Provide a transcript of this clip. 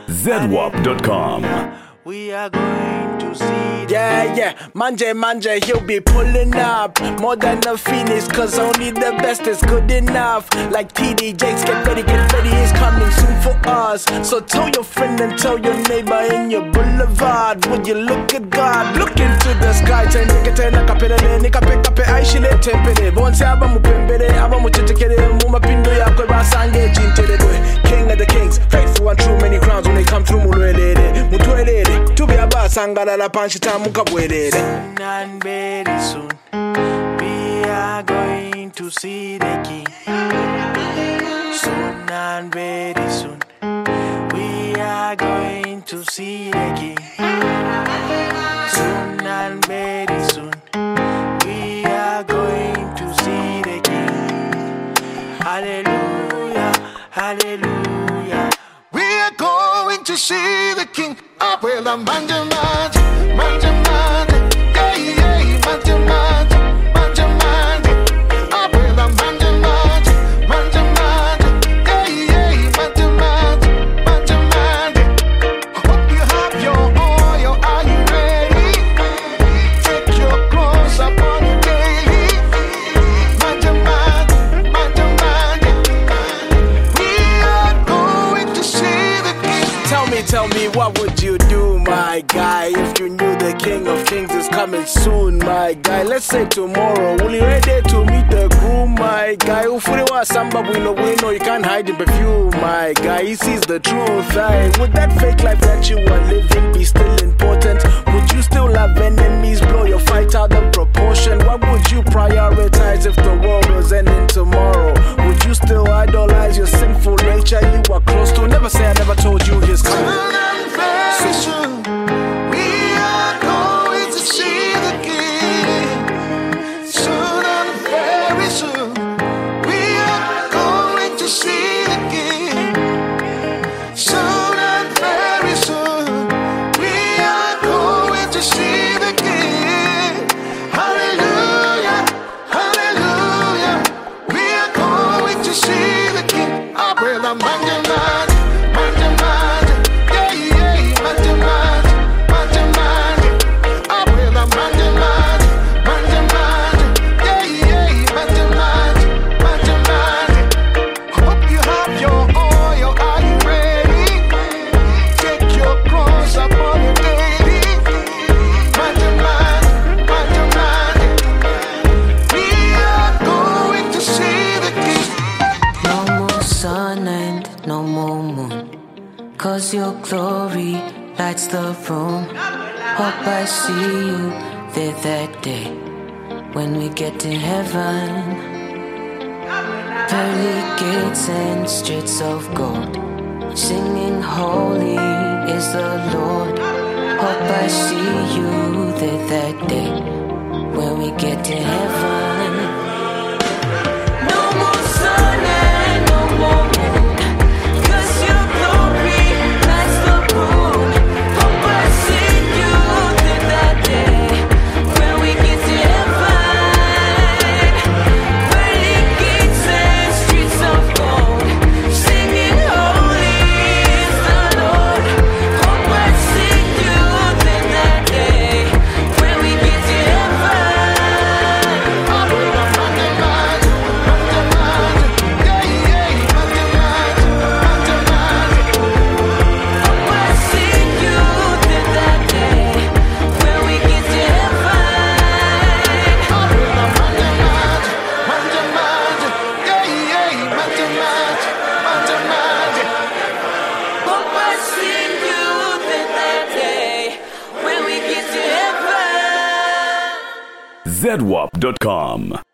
ZWAP.com. We are going to see. Yeah, Manje, he'll be pulling up more than the Phoenix, cause only the best is good enough. Like TD Jakes, get ready, it's coming soon for us. So tell your friend and tell your neighbor in your boulevard. Would you look at God? Look into the sky, tena kapelele, nikape aishile tempele. Bonse aba mupembele, aba muchetekele, mumapindo yakwe basange jintelele. King of the kings, faithful and true, many crowns when they come through mulwelele. Mutwelele, tubi aba sangala la panchita mukabwelele. Soon and very soon, we are going to see the King. Soon and very soon, we are going to see the King. Soon and very soon, we are going to see the King. Hallelujah, hallelujah. We are going to see the King. Abuela manja, yeah, manja, Abuela manja, yeah, manja. I hope you have your oil, are you ready? Take your clothes up on you daily. Manja, we are going to see the King. Tell me, what would you do, my guy, if you knew the King of Kings is coming soon, my guy? Let's say tomorrow, will you ready to meet the groom, my guy? Ufuriwa samba wino, you can't hide in perfume, my guy. He sees the truth, would that fake life that you are living be still important? Would you still have enemies, blow your fight out of proportion? What would you prioritize if the world was ending tomorrow? Would you still idolize your sinful nature you are close to? Never say I never told you his coming. Very soon, we are going to see the King. Soon and very soon, we are going to see the King. Soon and very soon, we are going to see the King. Hallelujah, hallelujah. We are going to see the King. Abuela manja, cause your glory lights the room. Hope I see you there that day when we get to heaven. Pearly gates and streets of gold, singing holy is the Lord. Hope I see you there that day when we get to heaven. No more sun and no more moon, ZWAP.com.